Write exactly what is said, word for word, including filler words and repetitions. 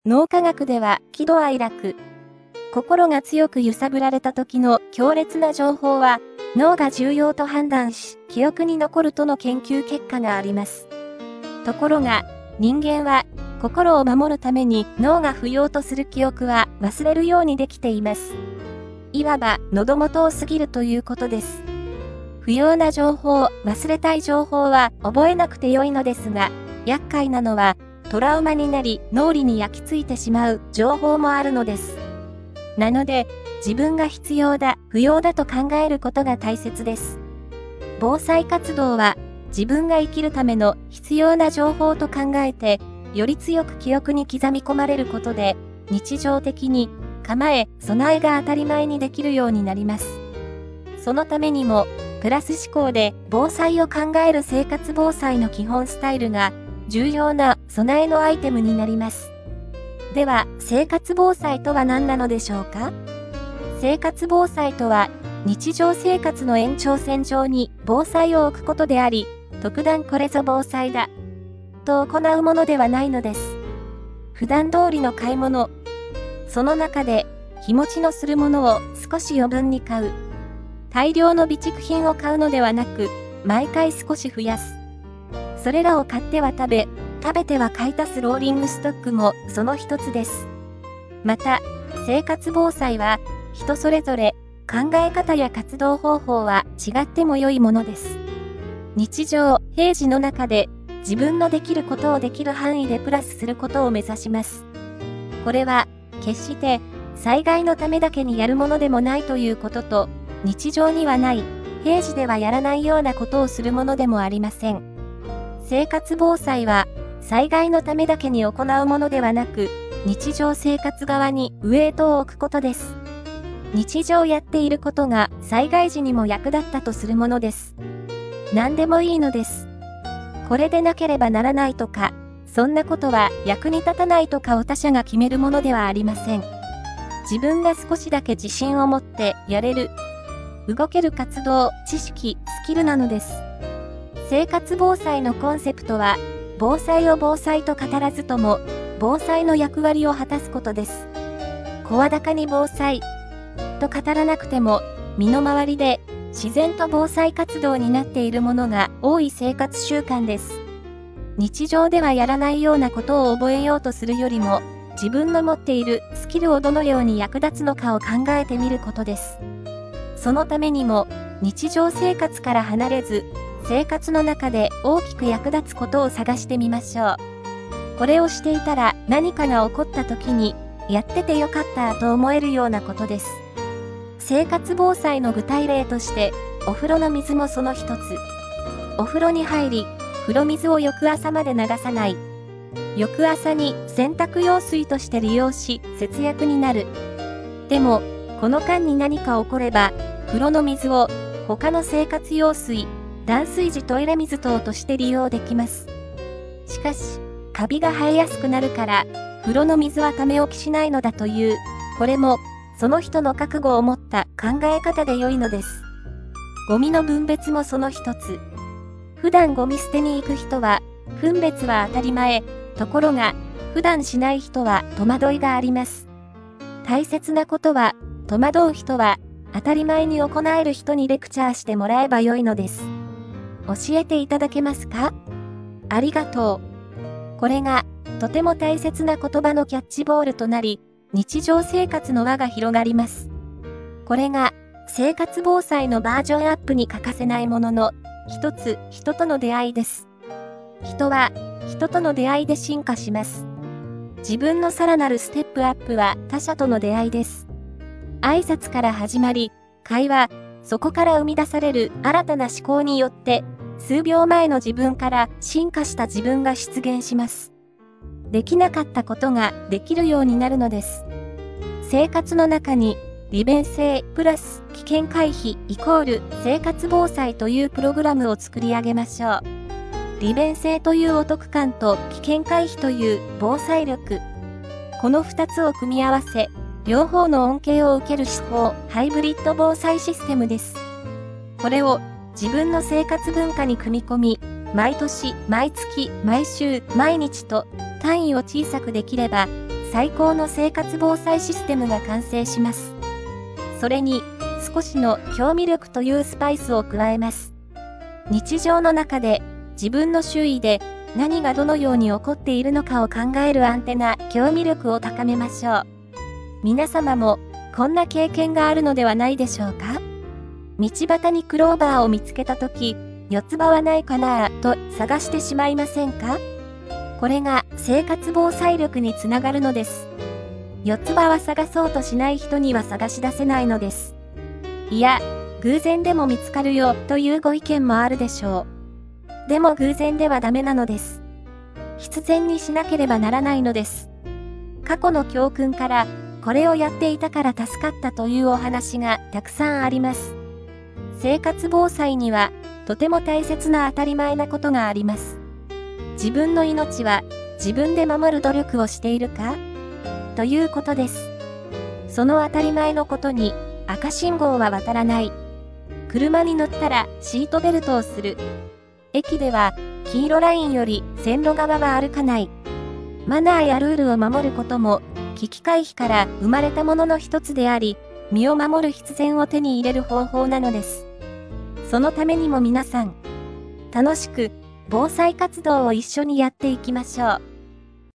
脳科学では喜怒哀楽。心が強く揺さぶられた時の強烈な情報は脳が重要と判断し記憶に残るとの研究結果があります。ところが人間は心を守るために脳が不要とする記憶は忘れるようにできています。いわば喉元を過ぎるということです。不要な情報、忘れたい情報は覚えなくてよいのですが、厄介なのはトラウマになり脳裏に焼き付いてしまう情報もあるのです。なので、自分が必要だ、不要だと考えることが大切です。防災活動は自分が生きるための必要な情報と考えて、より強く記憶に刻み込まれることで、日常的に構え、備えが当たり前にできるようになります。そのためにも、プラス思考で防災を考える生活防災の基本スタイルが重要な備えのアイテムになります。では、生活防災とは何なのでしょうか？生活防災とは、日常生活の延長線上に防災を置くことであり、特段これぞ防災だ、と行うものではないのです。普段通りの買い物、その中で日持ちのするものを少し余分に買う。大量の備蓄品を買うのではなく、毎回少し増やす。それらを買っては食べ、食べては買い足すローリングストックもその一つです。また、生活防災は人それぞれ考え方や活動方法は違っても良いものです。日常、平時の中で自分のできることをできる範囲でプラスすることを目指します。これは決して災害のためだけにやるものでもないということと、日常にはない、平時ではやらないようなことをするものでもありません。生活防災は災害のためだけに行うものではなく、日常生活側にウエイトを置くことです。日常やっていることが災害時にも役立ったとするものです。何でもいいのです。これでなければならないとか、そんなことは役に立たないとかを他者が決めるものではありません。自分が少しだけ自信を持ってやれる、動ける活動、知識、スキルなのです。生活防災のコンセプトは、防災を防災と語らずとも、防災の役割を果たすことです。声高に防災と語らなくても、身の回りで自然と防災活動になっているものが多い生活習慣です。日常ではやらないようなことを覚えようとするよりも、自分の持っているスキルをどのように役立つのかを考えてみることです。そのためにも、日常生活から離れず、生活の中で大きく役立つことを探してみましょう。これをしていたら何かが起こった時に、やっててよかったと思えるようなことです。生活防災の具体例として、お風呂の水もその一つ。お風呂に入り、風呂水を翌朝まで流さない。翌朝に洗濯用水として利用し、節約になる。でも、この間に何か起これば、風呂の水を他の生活用水、断水時トイレ水等として利用できます。しかし、カビが生えやすくなるから、風呂の水はため置きしないのだという、これも、その人の覚悟を持った考え方で良いのです。ゴミの分別もその一つ。普段ゴミ捨てに行く人は、分別は当たり前、ところが、普段しない人は戸惑いがあります。大切なことは、戸惑う人は、当たり前に行える人にレクチャーしてもらえば良いのです。教えていただけますか？ありがとう。これが、とても大切な言葉のキャッチボールとなり、日常生活の輪が広がります。これが、生活防災のバージョンアップに欠かせないものの、一つ、人との出会いです。人は、人との出会いで進化します。自分のさらなるステップアップは他者との出会いです。挨拶から始まり、会話、そこから生み出される新たな思考によって、数秒前の自分から進化した自分が出現します。できなかったことができるようになるのです。生活の中に、利便性プラス危険回避イコール生活防災というプログラムを作り上げましょう。利便性というお得感と危険回避という防災力。この二つを組み合わせ、両方の恩恵を受ける手法、ハイブリッド防災システムです。これを自分の生活文化に組み込み、毎年、毎月、毎週、毎日と単位を小さくできれば、 最高の生活防災システムが完成します。それに、少しの興味力というスパイスを加えます。日常の中で、自分の周囲で何がどのように起こっているのかを考えるアンテナ、興味力を高めましょう。皆様も、こんな経験があるのではないでしょうか？道端にクローバーを見つけたとき、四つ葉はないかなぁと探してしまいませんか？これが生活防災力につながるのです。四つ葉は探そうとしない人には探し出せないのです。いや、偶然でも見つかるよというご意見もあるでしょう。でも偶然ではダメなのです。必然にしなければならないのです。過去の教訓から、これをやっていたから助かったというお話がたくさんあります。生活防災には、とても大切な当たり前なことがあります。自分の命は自分で守る努力をしているか？ということです。その当たり前のことに赤信号は渡らない。車に乗ったらシートベルトをする。駅では黄色ラインより線路側は歩かない。マナーやルールを守ることも危機回避から生まれたものの一つであり、身を守る必然を手に入れる方法なのです。そのためにも皆さん、楽しく防災活動を一緒にやっていきましょう。